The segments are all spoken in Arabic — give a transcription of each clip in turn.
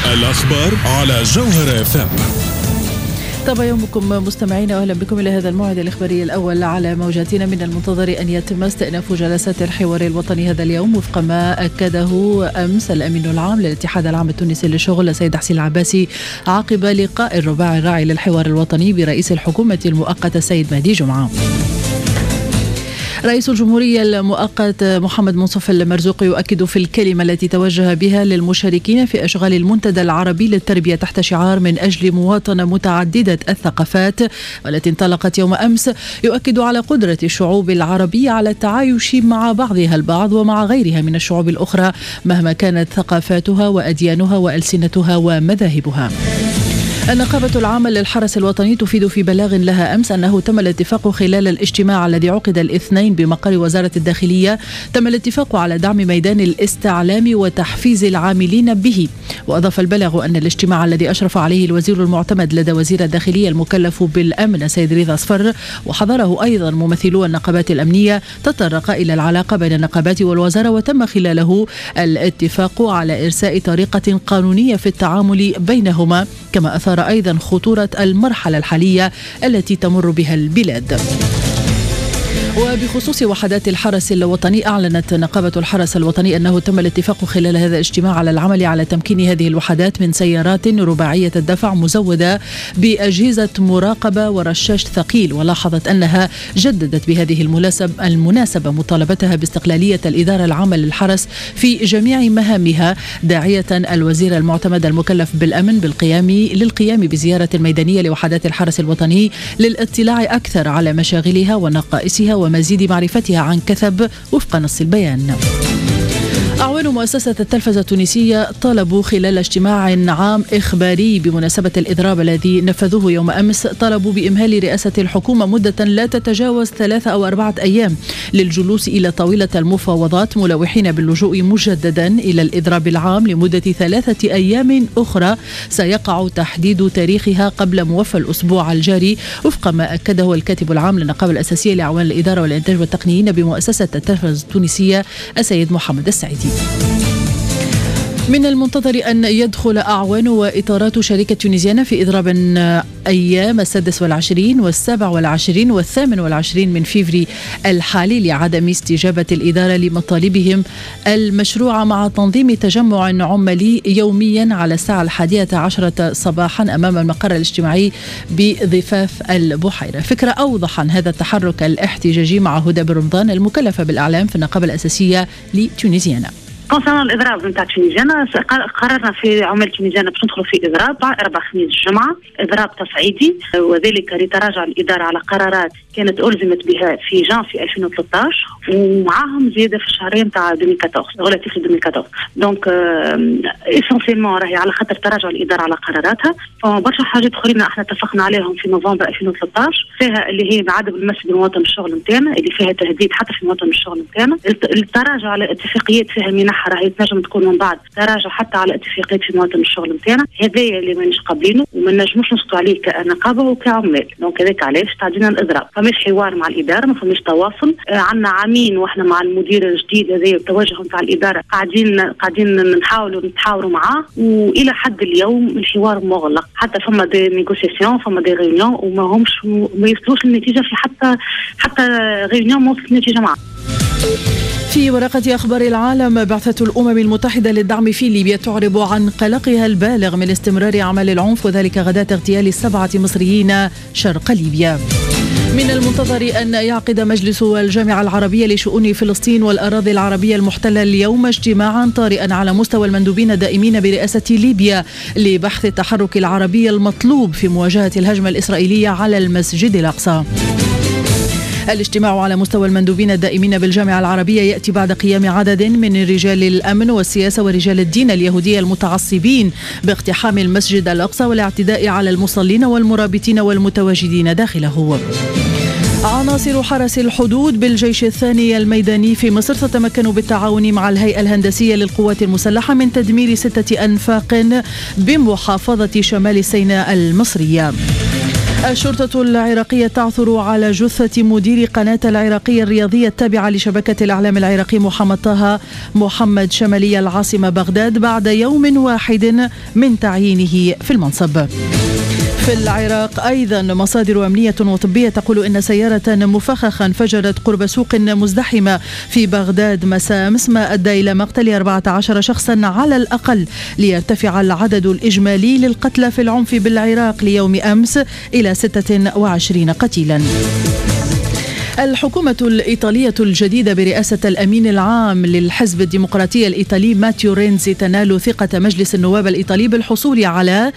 الأخبار على جوهر FM. طاب يومكم مستمعينا، واهلا بكم الى هذا الموعد الاخباري الاول على موجاتنا. من المنتظر ان يتم استئناف جلسات الحوار الوطني هذا اليوم وفق ما اكده امس الامين العام للاتحاد العام التونسي للشغل السيد حسين العباسي عقب لقاء الرباع الراعي للحوار الوطني برئيس الحكومه المؤقته السيد مهدي جمعه. رئيس الجمهورية المؤقت محمد منصف المرزوق يؤكد في الكلمة التي توجه بها للمشاركين في أشغال المنتدى العربي للتربية تحت شعار من أجل مواطنة متعددة الثقافات، والتي انطلقت يوم أمس، يؤكد على قدرة الشعوب العربية على التعايش مع بعضها البعض ومع غيرها من الشعوب الأخرى مهما كانت ثقافاتها وأديانها وألسنتها ومذاهبها. النقابة العامة للحرس الوطني تفيد في بلاغ لها أمس أنه تم الاتفاق خلال الاجتماع الذي عقد الاثنين بمقر وزارة الداخلية، تم الاتفاق على دعم ميدان الاستعلام وتحفيز العاملين به. وأضاف البلاغ أن الاجتماع الذي أشرف عليه الوزير المعتمد لدى وزير الداخلية المكلف بالأمن السيد رضا أصفر وحضره أيضا ممثلو النقابات الأمنية تطرق إلى العلاقة بين النقابات والوزارة، وتم خلاله الاتفاق على إرساء طريقة قانونية في التعامل بينهما، كما أثار أيضا خطورة المرحلة الحالية التي تمر بها البلاد. وبخصوص وحدات الحرس الوطني، أعلنت نقابة الحرس الوطني أنه تم الاتفاق خلال هذا الاجتماع على العمل على تمكين هذه الوحدات من سيارات رباعية الدفع مزودة بأجهزة مراقبة ورشاش ثقيل، ولاحظت أنها جددت بهذه المناسبة مطالبتها باستقلالية الإدارة العامة للحرس في جميع مهامها، داعية الوزير المعتمد المكلف بالأمن للقيام بزيارة ميدانية لوحدات الحرس الوطني للاطلاع أكثر على مشاغلها ونقائصها ومزيد معرفتها عن كثب وفق نص البيان. أعوان مؤسسة التلفزة التونسية طالبوا خلال اجتماع عام إخباري بمناسبة الإضراب الذي نفذوه يوم أمس، طالبوا بإمهال رئاسة الحكومة مدة لا تتجاوز 3 أو 4 أيام للجلوس إلى طاولة المفاوضات، ملوحين باللجوء مجددا إلى الإضراب العام لمدة 3 أيام أخرى سيقع تحديد تاريخها قبل موفى الأسبوع الجاري، وفق ما أكده الكاتب العام للنقابة الأساسية لأعوان الإدارة والإنتاج والتقنيين بمؤسسة التلفزة التونسية السيد محمد السعيدي. من المنتظر أن يدخل أعوان وإطارات شركة تونيزيانا في إضراب أيام 26 و27 و28 من فيفري الحالي لعدم استجابة الإدارة لمطالبهم المشروعة مع تنظيم تجمع عمالي يوميا على الساعة 11 صباحا أمام المقر الاجتماعي بضفاف البحيرة. فكرة أوضح عن هذا التحرك الاحتجاجي مع هدى برمضان المكلفة بالإعلام في النقابة الأساسية لتونيزيانا. كونسيرن الإضراب نتاع تونيزيانا، قررنا في عمال تونيزيانا باش ندخلوا في إضراب 4 خميس الجمعة، إضراب تصعيدي، وذلك لتراجع الإدارة على قرارات كانت ألزمت بها في جانفي 2013 ومعاهم زيادة في الشهرين تاع 2014 غولاتيف 2014. دونك اسونسيلمون راهي على خاطر تراجع الإدارة على قراراتها، فبرشا حاجات أخرين احنا اتفقنا عليهم في نوفمبر 2013 فيها اللي هي عدم المس بمواطن الشغل نتاعنا، اللي فيها تهديد حتى في مواطن الشغل نتاعنا، التراجع على اتفاقيات فيها منح راهي تنجم تكون من بعد تراجع حتى على اتفاقيات في مواطن الشغل نتاعنا، هذايا اللي مانيش قابلينه وما نجموش نسكتوا عليه كنقابه وكعمال. دونك هذاك علاش تعدينا الاضراب، فماش حوار مع الاداره، ما فماش تواصل. عندنا عامين واحنا مع المدير الجديد هذا التوجه نتاع الاداره قاعدين نحاولوا نتحاوروا معاه، والى حد اليوم الحوار مغلق، حتى فما دي نيغوسياسيون فما دي ريونيون وما يوصلوش للنتيجه في حتى ريونيون ما وصلت النتيجه معاه. في ورقة أخبار العالم، بعثة الأمم المتحدة للدعم في ليبيا تعرب عن قلقها البالغ من استمرار أعمال العنف، وذلك غداة اغتيال 7 مصريين شرق ليبيا. من المنتظر أن يعقد مجلس الجامعة العربية لشؤون فلسطين والأراضي العربية المحتلة اليوم اجتماعا طارئا على مستوى المندوبين الدائمين برئاسة ليبيا لبحث التحرك العربي المطلوب في مواجهة الهجمة الإسرائيلية على المسجد الأقصى. الاجتماع على مستوى المندوبين الدائمين بالجامعة العربية يأتي بعد قيام عدد من رجال الأمن والسياسة ورجال الدين اليهودية المتعصبين باقتحام المسجد الأقصى والاعتداء على المصلين والمرابطين والمتواجدين داخله. عناصر حرس الحدود بالجيش الثاني الميداني في مصر تتمكن بالتعاون مع الهيئة الهندسية للقوات المسلحة من تدمير 6 أنفاق بمحافظة شمال سيناء المصرية. الشرطة العراقية تعثر على جثة مدير قناة العراقية الرياضية التابعة لشبكة الإعلام العراقي محمد طه محمد شمالي العاصمة بغداد بعد يوم واحد من تعيينه في المنصب. في العراق أيضا مصادر أمنية وطبية تقول إن سيارة مفخخة انفجرت قرب سوق مزدحمة في بغداد مساء أمس ما أدى إلى مقتل 14 شخصا على الأقل، ليرتفع العدد الإجمالي للقتلى في العنف بالعراق ليوم أمس إلى 26 قتيلا. الحكومة الإيطالية الجديدة برئاسة الأمين العام للحزب الديمقراطي الإيطالي ماتيو رينزي تنال ثقة مجلس النواب الإيطالي بالحصول على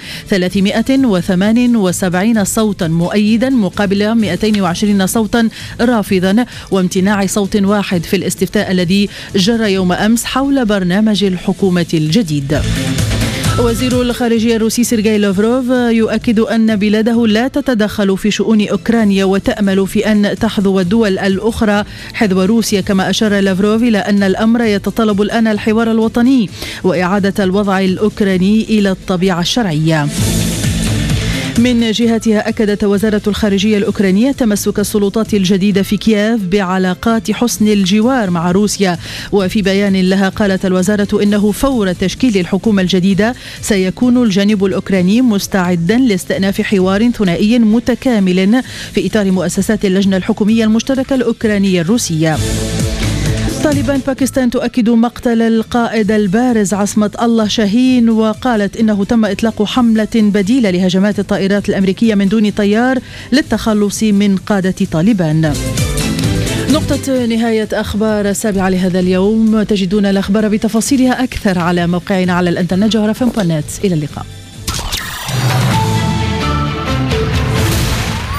378 صوتا مؤيدا مقابل 220 صوتا رافضا وامتناع صوت واحد في الاستفتاء الذي جرى يوم أمس حول برنامج الحكومة الجديد. وزير الخارجية الروسي سيرجي لافروف يؤكد أن بلاده لا تتدخل في شؤون أوكرانيا وتأمل في أن تحظو الدول الأخرى حذو روسيا، كما أشار لافروف إلى أن الأمر يتطلب الآن الحوار الوطني وإعادة الوضع الأوكراني إلى الطبيعة الشرعية. من جهتها أكدت وزارة الخارجية الأوكرانية تمسك السلطات الجديدة في كييف بعلاقات حسن الجوار مع روسيا، وفي بيان لها قالت الوزارة إنه فور تشكيل الحكومة الجديدة سيكون الجانب الأوكراني مستعدا لاستئناف حوار ثنائي متكامل في إطار مؤسسات اللجنة الحكومية المشتركة الأوكرانية الروسية. طالبان باكستان تؤكد مقتل القائد البارز عصمة الله شاهين، وقالت إنه تم إطلاق حملة بديلة لهجمات الطائرات الأمريكية من دون طيار للتخلص من قادة طالبان. نقطة نهاية أخبار 7 لهذا اليوم. تجدون الأخبار بتفاصيلها أكثر على موقعنا على الإنترنت جوهرة FM.net. إلى اللقاء.